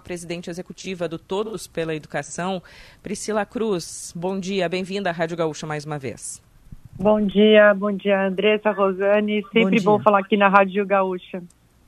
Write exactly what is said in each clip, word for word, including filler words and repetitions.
presidente executiva do Todos pela Educação. Priscila Cruz, bom dia, bem-vinda à Rádio Gaúcha mais uma vez. Bom dia, bom dia, Andressa, Rosane, sempre bom, bom falar aqui na Rádio Gaúcha.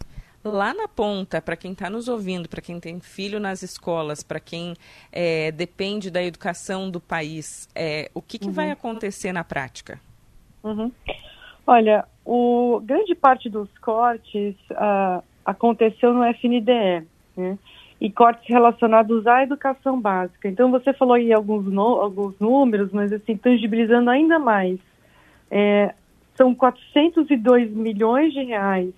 Lá na ponta, para quem está nos ouvindo, para quem tem filho nas escolas, para quem é, depende da educação do país, é, o que, que uhum. vai acontecer na prática? Uhum. Olha, o, grande parte dos cortes uh, aconteceu no F N D E, né? E cortes relacionados à educação básica. Então, você falou aí alguns, no, alguns números, mas assim, tangibilizando ainda mais. É, são quatrocentos e dois milhões de reais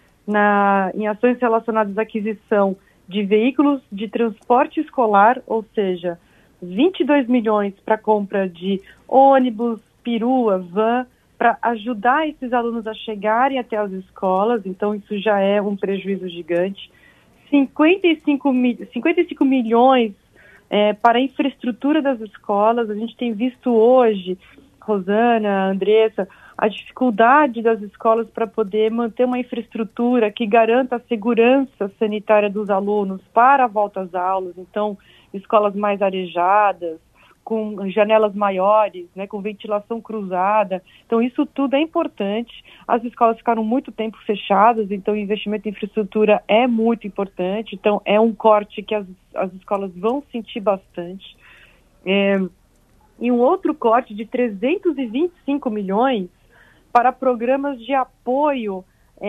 Na, em ações relacionadas à aquisição de veículos de transporte escolar, ou seja, vinte e dois milhões para compra de ônibus, perua, van, para ajudar esses alunos a chegarem até as escolas, então isso já é um prejuízo gigante. cinquenta e cinco, cinquenta e cinco milhões é, para a infraestrutura das escolas. A gente tem visto hoje, Rosana, Andressa, a dificuldade das escolas para poder manter uma infraestrutura que garanta a segurança sanitária dos alunos para a volta às aulas. Então, escolas mais arejadas, com janelas maiores, né, com ventilação cruzada. Então, isso tudo é importante. As escolas ficaram muito tempo fechadas, então o investimento em infraestrutura é muito importante. Então, é um corte que as, as escolas vão sentir bastante. É, e um outro corte de trezentos e vinte e cinco milhões para programas de apoio,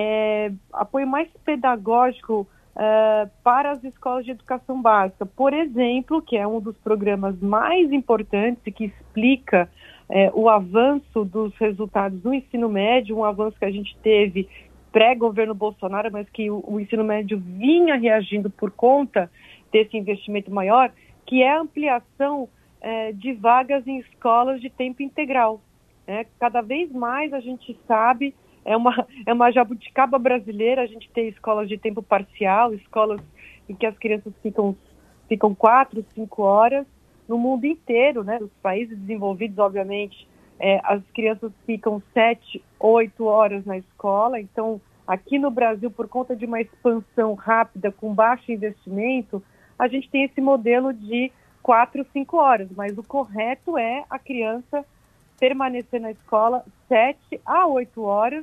é, apoio mais pedagógico é, para as escolas de educação básica. Por exemplo, que é um dos programas mais importantes e que explica é, o avanço dos resultados do ensino médio, um avanço que a gente teve pré-governo Bolsonaro, mas que o, o ensino médio vinha reagindo por conta desse investimento maior, que é a ampliação é, de vagas em escolas de tempo integral. É, cada vez mais a gente sabe, é uma, é uma jabuticaba brasileira, a gente tem escolas de tempo parcial, escolas em que as crianças ficam, ficam quatro, cinco horas, no mundo inteiro, né, nos países desenvolvidos, obviamente, é, as crianças ficam sete, oito horas na escola. Então, aqui no Brasil, por conta de uma expansão rápida, com baixo investimento, a gente tem esse modelo de quatro, cinco horas, mas o correto é a criança permanecer na escola sete a oito horas,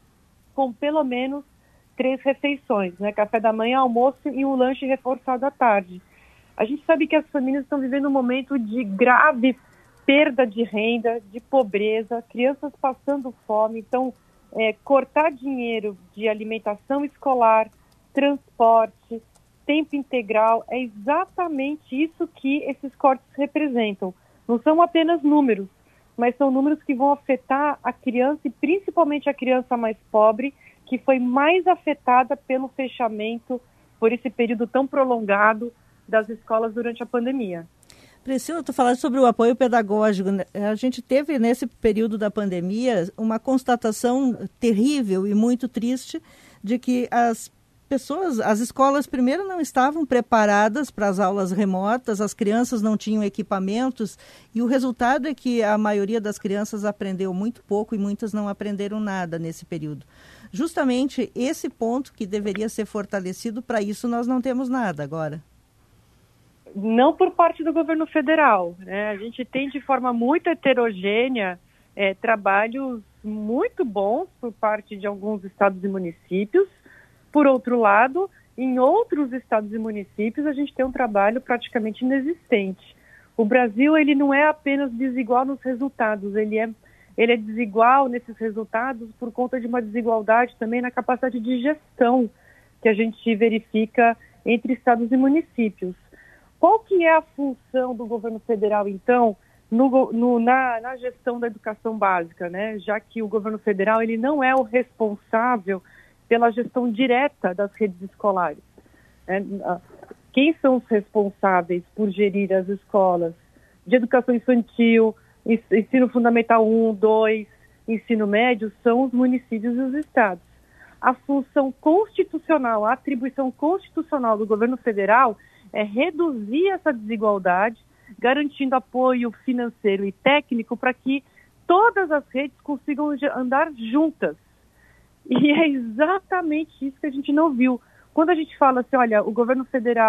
com pelo menos três refeições, né? Café da manhã, almoço e um lanche reforçado à tarde. A gente sabe que as famílias estão vivendo um momento de grave perda de renda, de pobreza, crianças passando fome. Então, é, cortar dinheiro de alimentação escolar, transporte, tempo integral, é exatamente isso que esses cortes representam. Não são apenas números, mas são números que vão afetar a criança e principalmente a criança mais pobre, que foi mais afetada pelo fechamento, por esse período tão prolongado das escolas durante a pandemia. Priscila, tu falaste sobre o apoio pedagógico. A gente teve nesse período da pandemia uma constatação terrível e muito triste de que as pessoas, as escolas primeiro não estavam preparadas para as aulas remotas, as crianças não tinham equipamentos e o resultado é que a maioria das crianças aprendeu muito pouco e muitas não aprenderam nada nesse período. Justamente esse ponto que deveria ser fortalecido, para isso nós não temos nada agora. Não por parte do governo federal, né? A gente tem de forma muito heterogênea é, trabalhos muito bons por parte de alguns estados e municípios. Por outro lado, em outros estados e municípios, a gente tem um trabalho praticamente inexistente. O Brasil, ele não é apenas desigual nos resultados, ele é, ele é desigual nesses resultados por conta de uma desigualdade também na capacidade de gestão que a gente verifica entre estados e municípios. Qual que é a função do governo federal, então, no, no, na, na gestão da educação básica, né? Já que o governo federal ele não é o responsável pela gestão direta das redes escolares. Né? Quem são os responsáveis por gerir as escolas de educação infantil, ensino fundamental um, dois, ensino médio, são os municípios e os estados. A função constitucional, a atribuição constitucional do governo federal é reduzir essa desigualdade, garantindo apoio financeiro e técnico para que todas as redes consigam andar juntas. E é exatamente isso que a gente não viu. Quando a gente fala assim, olha, o governo federal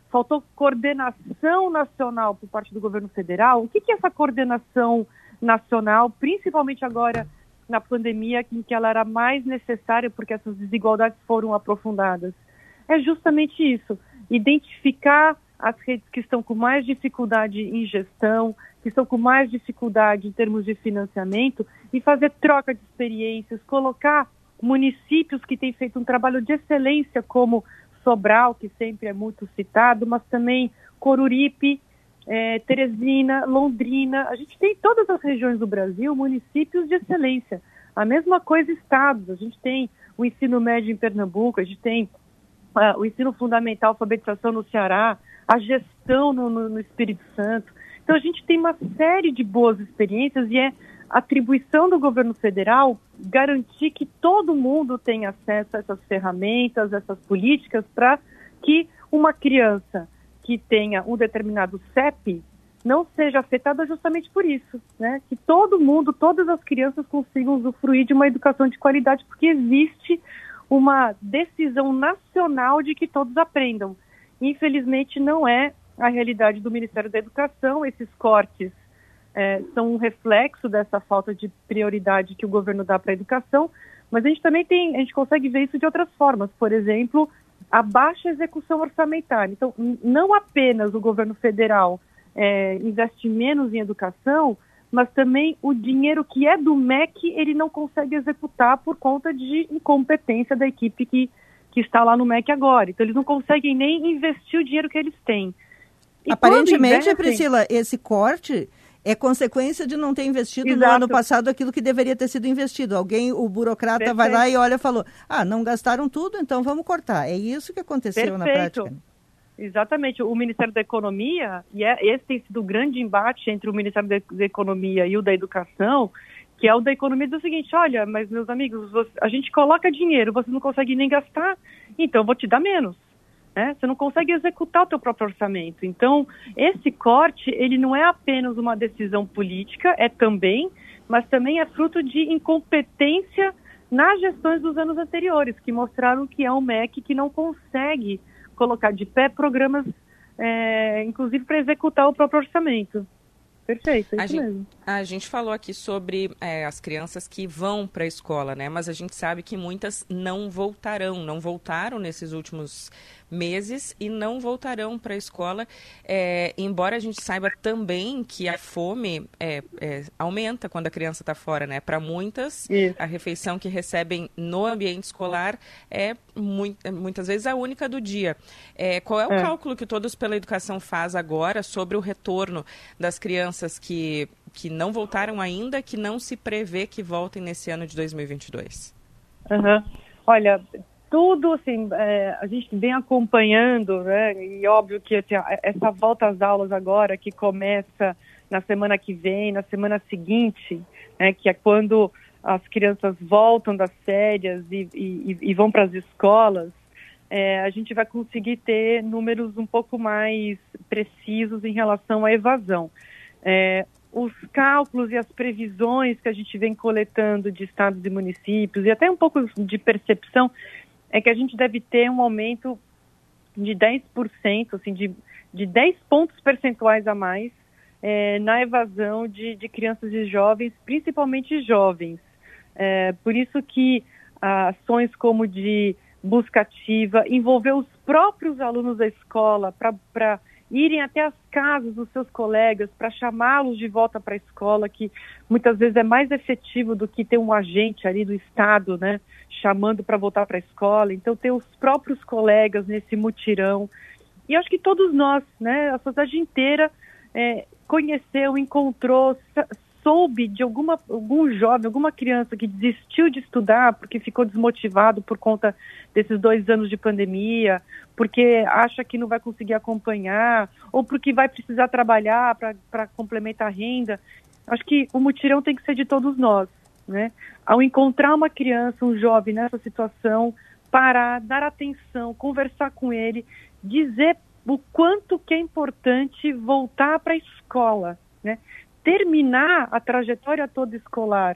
faltou coordenação nacional por parte do governo federal. O que, que é essa coordenação nacional, principalmente agora na pandemia, em que ela era mais necessária porque essas desigualdades foram aprofundadas? É justamente isso, identificar as redes que estão com mais dificuldade em gestão, que estão com mais dificuldade em termos de financiamento e fazer troca de experiências, colocar municípios que têm feito um trabalho de excelência, como Sobral, que sempre é muito citado, mas também Coruripe, é, Teresina, Londrina. A gente tem em todas as regiões do Brasil municípios de excelência. A mesma coisa estados. A gente tem o ensino médio em Pernambuco, a gente tem uh, o ensino fundamental, alfabetização no Ceará, a gestão no, no, no Espírito Santo. Então a gente tem uma série de boas experiências e é atribuição do governo federal garantir que todo mundo tenha acesso a essas ferramentas, essas políticas, para que uma criança que tenha um determinado C E P não seja afetada justamente por isso, né? Que todo mundo, todas as crianças consigam usufruir de uma educação de qualidade, porque existe uma decisão nacional de que todos aprendam. Infelizmente não é a realidade do Ministério da Educação. Esses cortes É, são um reflexo dessa falta de prioridade que o governo dá para a educação, mas a gente também tem, a gente consegue ver isso de outras formas, por exemplo, a baixa execução orçamentária. Então, não apenas o governo federal é, investe menos em educação, mas também o dinheiro que é do M E C, ele não consegue executar por conta de incompetência da equipe que, que está lá no M E C agora. Então, eles não conseguem nem investir o dinheiro que eles têm. E aparentemente, investem... Priscila, esse corte é consequência de não ter investido Exato. no ano passado aquilo que deveria ter sido investido. Alguém, o burocrata, Perfeito. vai lá e olha e falou, ah, não gastaram tudo, então vamos cortar. É isso que aconteceu Perfeito. na prática. Exatamente. O Ministério da Economia, e é, esse tem sido o grande embate entre o Ministério da, da Economia e o da Educação, que é o da Economia do seguinte, olha, mas meus amigos, você, a gente coloca dinheiro, você não consegue nem gastar, então eu vou te dar menos. Né? Você não consegue executar o teu próprio orçamento. Então, esse corte, ele não é apenas uma decisão política, é também, mas também é fruto de incompetência nas gestões dos anos anteriores, que mostraram que é um M E C que não consegue colocar de pé programas, é, inclusive para executar o próprio orçamento. Perfeito, é isso a mesmo. Gente, a gente falou aqui sobre é, as crianças que vão para a escola, né? Mas a gente sabe que muitas não voltarão, não voltaram nesses últimos meses e não voltarão para a escola, é, embora a gente saiba também que a fome é, é, aumenta quando a criança está fora, né? Para muitas, Isso. a refeição que recebem no ambiente escolar é muito, muitas vezes a única do dia. É, qual é o é. cálculo que Todos pela Educação faz agora sobre o retorno das crianças que, que não voltaram ainda, que não se prevê que voltem nesse ano de dois mil e vinte e dois? Uhum. Olha... Tudo, assim, é, a gente vem acompanhando, né, e óbvio que assim, essa volta às aulas agora, que começa na semana que vem, na semana seguinte, né, que é quando as crianças voltam das férias e, e, e vão para as escolas, é, a gente vai conseguir ter números um pouco mais precisos em relação à evasão. É, os cálculos e as previsões que a gente vem coletando de estados e municípios, e até um pouco de percepção, é que a gente deve ter um aumento de dez por cento, assim, de, de dez pontos percentuais a mais é, na evasão de, de crianças e jovens, principalmente jovens. É, por isso que ah, ações como de busca ativa, envolver os próprios alunos da escola para irem até as casas dos seus colegas, para chamá-los de volta para a escola, que muitas vezes é mais efetivo do que ter um agente ali do Estado, né, chamando para voltar para a escola. Então, ter os próprios colegas nesse mutirão. E acho que todos nós, né, a sociedade inteira, é, conheceu, encontrou, soube de alguma, algum jovem, alguma criança que desistiu de estudar porque ficou desmotivado por conta desses dois anos de pandemia, porque acha que não vai conseguir acompanhar, ou porque vai precisar trabalhar para complementar a renda. Acho que o mutirão tem que ser de todos nós, né? Ao encontrar uma criança, um jovem nessa situação, parar, dar atenção, conversar com ele, dizer o quanto que é importante voltar para a escola, né? Terminar a trajetória toda escolar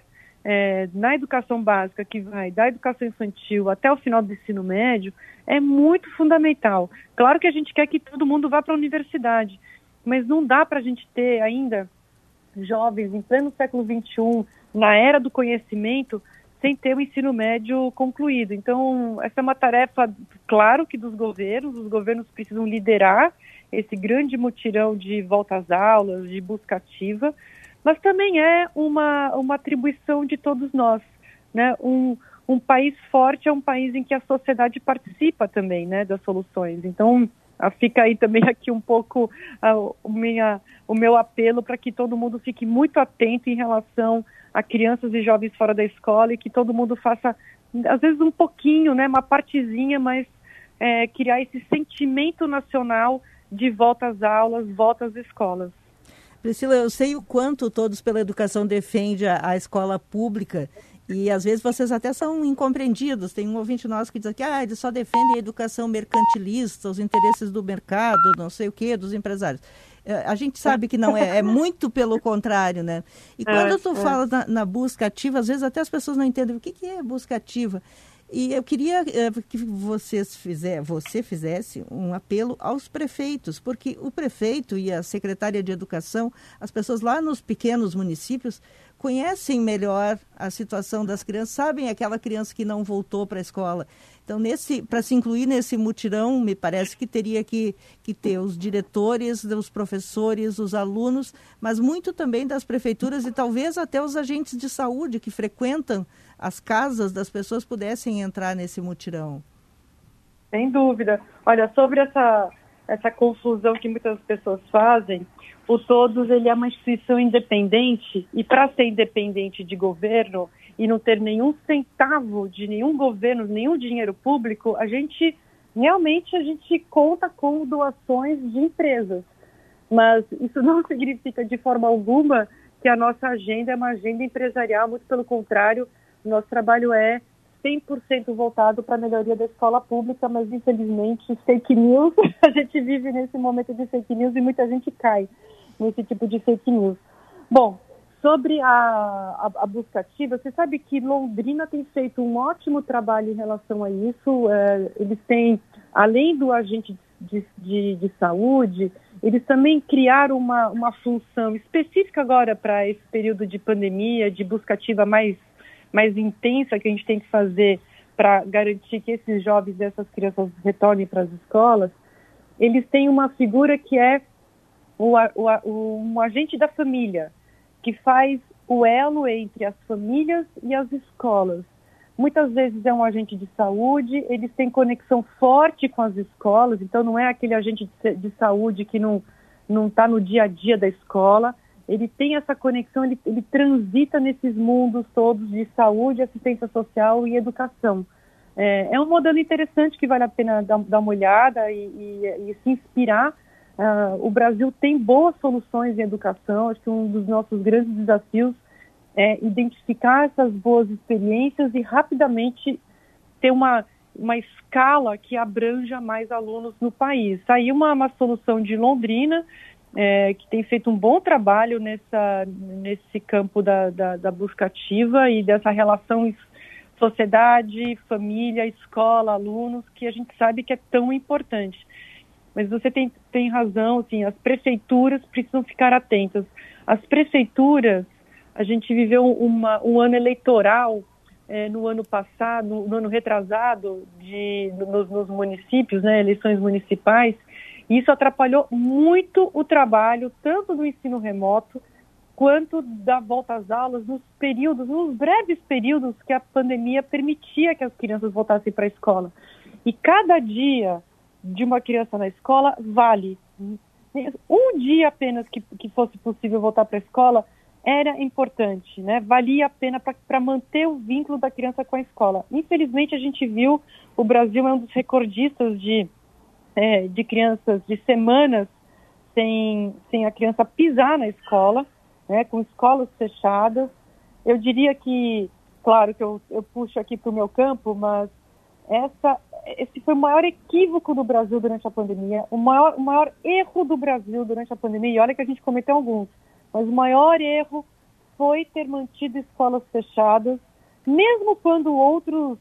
é, na educação básica, que vai da educação infantil até o final do ensino médio, é muito fundamental. Claro que a gente quer que todo mundo vá para a universidade, mas não dá para a gente ter ainda jovens em pleno século vinte e um, na era do conhecimento, sem ter o ensino médio concluído. Então, essa é uma tarefa, claro, que dos governos, os governos precisam liderar esse grande mutirão de volta às aulas, de busca ativa, mas também é uma, uma atribuição de todos nós, né? Um, um país forte é um país em que a sociedade participa também, né, das soluções. Então, fica aí também aqui um pouco uh, o, minha, o meu apelo para que todo mundo fique muito atento em relação a crianças e jovens fora da escola e que todo mundo faça, às vezes um pouquinho, né, uma partezinha, mas é, criar esse sentimento nacional de volta às aulas, volta às escolas. Priscila, eu sei o quanto Todos pela Educação defende a, a escola pública e às vezes vocês até são incompreendidos. Tem um ouvinte nosso que diz que ah, eles só defendem a educação mercantilista, os interesses do mercado, não sei o quê, dos empresários. A gente sabe que não é, é muito pelo contrário, né? E quando tu fala na, na busca ativa, às vezes até as pessoas não entendem o que, que é busca ativa. E eu queria eh, que vocês fizer, você fizesse um apelo aos prefeitos, porque o prefeito e a secretária de Educação, as pessoas lá nos pequenos municípios, conhecem melhor a situação das crianças, sabem aquela criança que não voltou para a escola. Então, para se incluir nesse mutirão, me parece que teria que, que ter os diretores, os professores, os alunos, mas muito também das prefeituras e talvez até os agentes de saúde que frequentam as casas das pessoas pudessem entrar nesse mutirão. Sem dúvida. Olha, sobre essa, essa confusão que muitas pessoas fazem, o Todos ele é uma instituição independente e para ser independente de governo e não ter nenhum centavo de nenhum governo, nenhum dinheiro público, a gente realmente a gente conta com doações de empresas. Mas isso não significa de forma alguma que a nossa agenda é uma agenda empresarial, muito pelo contrário, nosso trabalho é cem por cento voltado para a melhoria da escola pública, mas infelizmente fake news, a gente vive nesse momento de fake news e muita gente cai nesse tipo de fake news. Bom, sobre a, a, a busca ativa, você sabe que Londrina tem feito um ótimo trabalho em relação a isso. É, eles têm, além do agente de, de, de saúde, eles também criaram uma, uma função específica agora para esse período de pandemia, de busca ativa mais, mais intensa que a gente tem que fazer para garantir que esses jovens e essas crianças retornem para as escolas. Eles têm uma figura que é o, o, um agente da família, que faz o elo entre as famílias e as escolas. Muitas vezes é um agente de saúde, eles têm conexão forte com as escolas, então não é aquele agente de, de saúde que não não está no dia a dia da escola. Ele tem essa conexão, ele, ele transita nesses mundos todos de saúde, assistência social e educação. É, é um modelo interessante que vale a pena dar, dar uma olhada e, e, e se inspirar. Uh, o Brasil tem boas soluções em educação. Acho que um dos nossos grandes desafios é identificar essas boas experiências e rapidamente ter uma, uma escala que abranja mais alunos no país. Saiu uma, uma solução de Londrina, é, que tem feito um bom trabalho nessa, nesse campo da, da, da busca ativa e dessa relação sociedade, família, escola, alunos, que a gente sabe que é tão importante. Mas você tem, tem razão, assim, as prefeituras precisam ficar atentas. As prefeituras, a gente viveu uma, um ano eleitoral é, no ano passado, no, no ano retrasado, de, nos, nos municípios, né, eleições municipais, e isso atrapalhou muito o trabalho, tanto do ensino remoto, quanto da volta às aulas, nos períodos, nos breves períodos que a pandemia permitia que as crianças voltassem para a escola. E cada dia de uma criança na escola vale. Um dia apenas que, que fosse possível voltar para a escola era importante, né? Valia a pena para manter o vínculo da criança com a escola. Infelizmente, a gente viu, o Brasil é um dos recordistas de, é, de crianças, de semanas sem, sem a criança pisar na escola, né? Com escolas fechadas. Eu diria que, claro que eu, eu puxo aqui para o meu campo, mas essa, esse foi o maior equívoco do Brasil durante a pandemia, o maior, o maior erro do Brasil durante a pandemia, e olha que a gente cometeu alguns, mas o maior erro foi ter mantido escolas fechadas, mesmo quando outros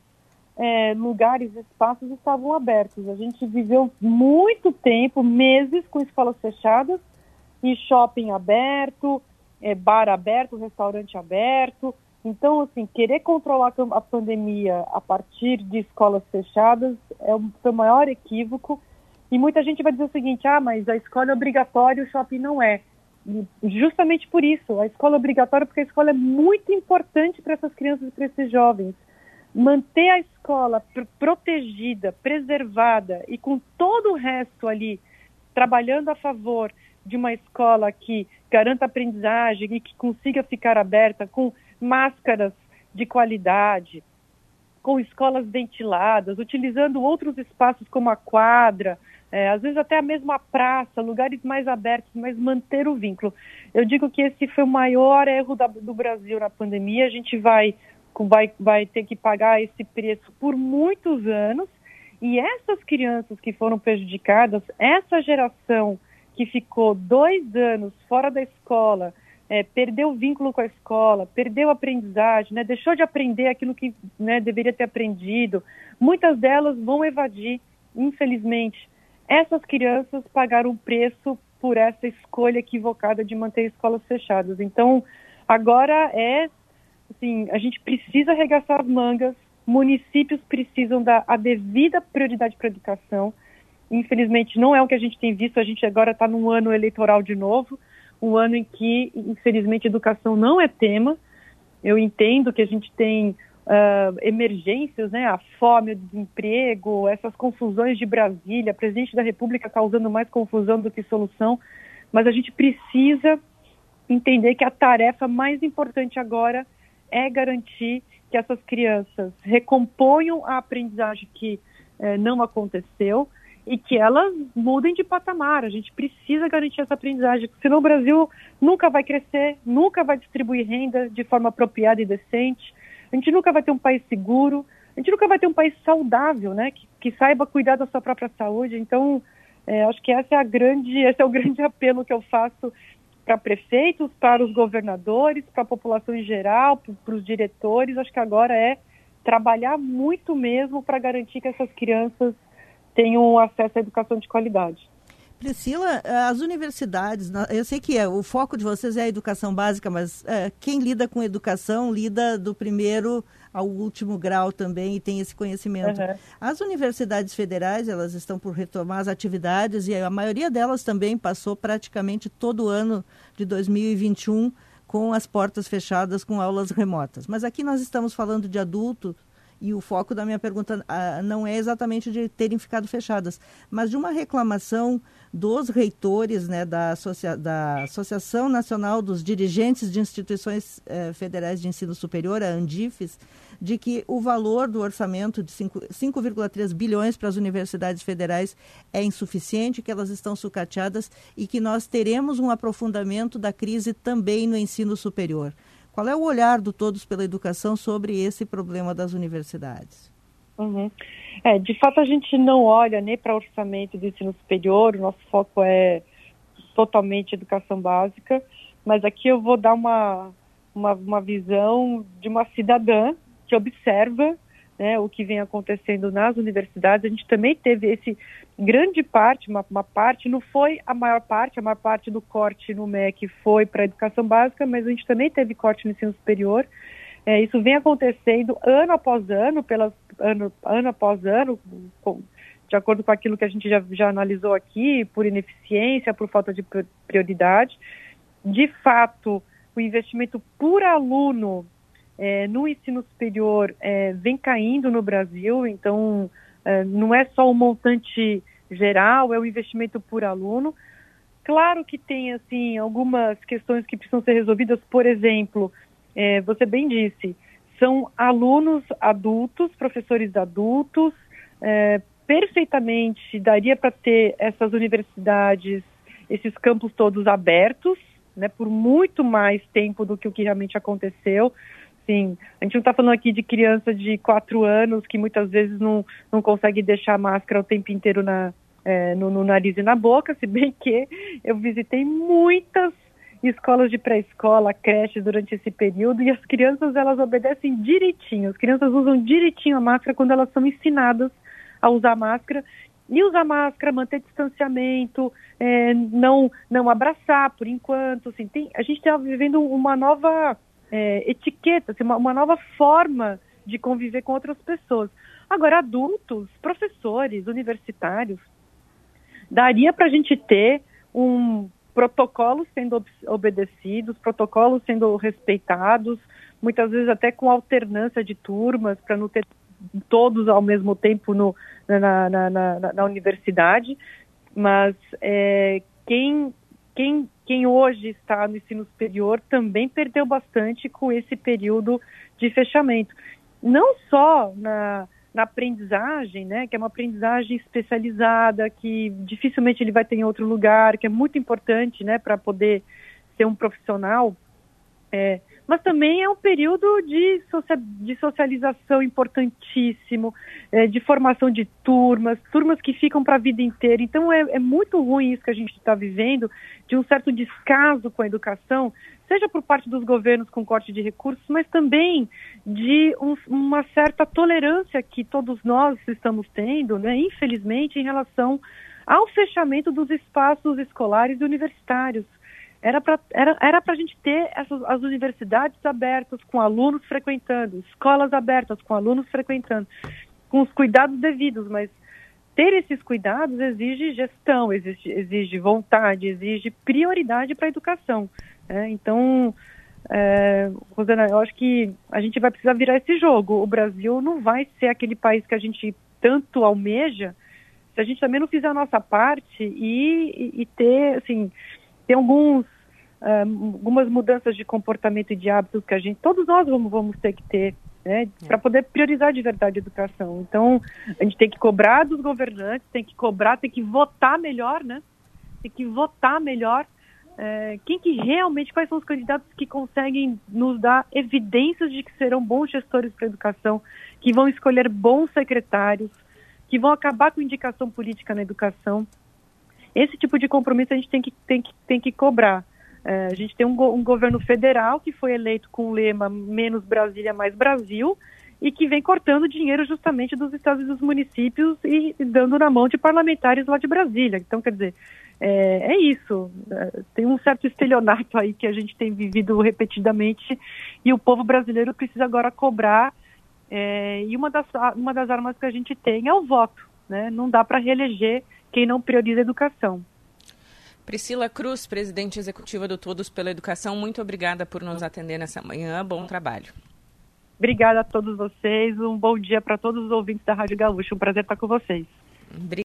é, lugares, espaços estavam abertos. A gente viveu muito tempo, meses, com escolas fechadas, e shopping aberto, é, bar aberto, restaurante aberto. Então, assim, querer controlar a pandemia a partir de escolas fechadas é o seu maior equívoco. E muita gente vai dizer o seguinte: ah, mas a escola é obrigatória e o shopping não é. E justamente por isso, a escola é obrigatória porque a escola é muito importante para essas crianças e para esses jovens. Manter a escola pr- protegida, preservada e com todo o resto ali trabalhando a favor de uma escola que garanta aprendizagem e que consiga ficar aberta com máscaras de qualidade, com escolas ventiladas, utilizando outros espaços como a quadra, é, às vezes até a mesma praça, lugares mais abertos, mas manter o vínculo. Eu digo que esse foi o maior erro da, do Brasil na pandemia. A gente vai, vai, vai ter que pagar esse preço por muitos anos, e essas crianças que foram prejudicadas, essa geração que ficou dois anos fora da escola, é, perdeu o vínculo com a escola, perdeu a aprendizagem, né, deixou de aprender aquilo que, né, deveria ter aprendido, muitas delas vão evadir, infelizmente. Essas crianças pagaram o preço por essa escolha equivocada de manter escolas fechadas. Então, agora é, assim, a gente precisa arregaçar as mangas, municípios precisam dar a devida prioridade para a educação. Infelizmente, não é o que a gente tem visto. A gente agora está num ano eleitoral de novo, um ano em que, infelizmente, educação não é tema. Eu entendo que a gente tem uh, emergências, né? A fome, o desemprego, essas confusões de Brasília, presidente da República causando mais confusão do que solução, mas a gente precisa entender que a tarefa mais importante agora é garantir que essas crianças recomponham a aprendizagem que eh, não aconteceu, e que elas mudem de patamar. A gente precisa garantir essa aprendizagem, senão o Brasil nunca vai crescer, nunca vai distribuir renda de forma apropriada e decente, a gente nunca vai ter um país seguro, a gente nunca vai ter um país saudável, né, que, que saiba cuidar da sua própria saúde. Então, é, acho que essa é a grande, esse é o grande apelo que eu faço para prefeitos, para os governadores, para a população em geral, para os diretores. Acho que agora é trabalhar muito mesmo para garantir que essas crianças tenham acesso à educação de qualidade. Priscila, as universidades, eu sei que é, o foco de vocês é a educação básica, mas é, quem lida com educação lida do primeiro ao último grau também e tem esse conhecimento. Uhum. As universidades federais, elas estão por retomar as atividades e a maioria delas também passou praticamente todo o ano de dois mil e vinte e um com as portas fechadas, com aulas remotas. Mas aqui nós estamos falando de adultos, e o foco da minha pergunta ah, não é exatamente de terem ficado fechadas, mas de uma reclamação dos reitores, né, da, associa- da Associação Nacional dos Dirigentes de Instituições eh, Federais de Ensino Superior, a ANDIFES, de que o valor do orçamento de cinco vírgula três bilhões para as universidades federais é insuficiente, que elas estão sucateadas e que nós teremos um aprofundamento da crise também no ensino superior. Qual é o olhar do Todos pela Educação sobre esse problema das universidades? Uhum. É, de fato, a gente não olha nem para o orçamento do ensino superior, o nosso foco é totalmente educação básica, mas aqui eu vou dar uma, uma, uma visão de uma cidadã que observa, né, o que vem acontecendo nas universidades. A gente também teve esse grande parte, uma, uma parte, não foi a maior parte, a maior parte do corte no M E C foi para a educação básica, mas a gente também teve corte no ensino superior. É, isso vem acontecendo ano após ano, pelas, ano, ano após ano, com, de acordo com aquilo que a gente já, já analisou aqui, por ineficiência, por falta de prioridade. De fato, o investimento por aluno é, no ensino superior é, vem caindo no Brasil, então é, não é só o montante geral, é o investimento por aluno. Claro que tem assim, algumas questões que precisam ser resolvidas, por exemplo, É, você bem disse, são alunos adultos, professores adultos, é, perfeitamente daria para ter essas universidades, esses campos todos abertos, né, por muito mais tempo do que o que realmente aconteceu. Sim, a gente não está falando aqui de criança de quatro anos que muitas vezes não, não consegue deixar a máscara o tempo inteiro na, é, no, no nariz e na boca, se bem que eu visitei muitas escolas de pré-escola, creches durante esse período, e as crianças, elas obedecem direitinho. As crianças usam direitinho a máscara quando elas são ensinadas a usar máscara. E usar máscara, manter distanciamento, é, não, não abraçar por enquanto. Assim, tem, a gente está vivendo uma nova é, etiqueta, assim, uma, uma nova forma de conviver com outras pessoas. Agora, adultos, professores, universitários, daria para a gente ter um protocolos sendo ob- obedecidos, protocolos sendo respeitados, muitas vezes até com alternância de turmas, para não ter todos ao mesmo tempo no, na, na, na, na universidade, mas é, quem, quem, quem hoje está no ensino superior também perdeu bastante com esse período de fechamento. Não só na, na aprendizagem, né, que é uma aprendizagem especializada, que dificilmente ele vai ter em outro lugar, que é muito importante, né, para poder ser um profissional, é, mas também é um período de, socia- de socialização importantíssimo, é, de formação de turmas, turmas que ficam para a vida inteira. Então é, é muito ruim isso que a gente está vivendo, de um certo descaso com a educação, seja por parte dos governos com corte de recursos, mas também de um, uma certa tolerância que todos nós estamos tendo, né, infelizmente, em relação ao fechamento dos espaços escolares e universitários. Era para era, era para a gente ter essas, as universidades abertas com alunos frequentando, escolas abertas com alunos frequentando, com os cuidados devidos, mas ter esses cuidados exige gestão, exige, exige vontade, exige prioridade para a educação. Né? Então, é, Rosana, eu acho que a gente vai precisar virar esse jogo. O Brasil não vai ser aquele país que a gente tanto almeja se a gente também não fizer a nossa parte e, e, e ter, assim... Tem alguns, uh, algumas mudanças de comportamento e de hábitos que a gente, todos nós vamos, vamos ter que ter, né, para poder priorizar de verdade a educação. Então, a gente tem que cobrar dos governantes, tem que cobrar, tem que votar melhor, né? Tem que votar melhor. É, quem que realmente, quais são os candidatos que conseguem nos dar evidências de que serão bons gestores para a educação, que vão escolher bons secretários, que vão acabar com indicação política na educação. Esse tipo de compromisso a gente tem que, tem que, tem que cobrar. É, a gente tem um, go- um governo federal que foi eleito com o lema menos Brasília, mais Brasil, e que vem cortando dinheiro justamente dos estados e dos municípios e, e dando na mão de parlamentares lá de Brasília. Então, quer dizer, é, é isso. É, tem um certo estelionato aí que a gente tem vivido repetidamente e o povo brasileiro precisa agora cobrar. É, e uma das, uma das armas que a gente tem é o voto, né? Não dá para reeleger quem não prioriza a educação. Priscila Cruz, presidente executiva do Todos pela Educação, muito obrigada por nos atender nessa manhã. Bom trabalho. Obrigada a todos vocês. Um bom dia para todos os ouvintes da Rádio Gaúcha. Um prazer estar com vocês.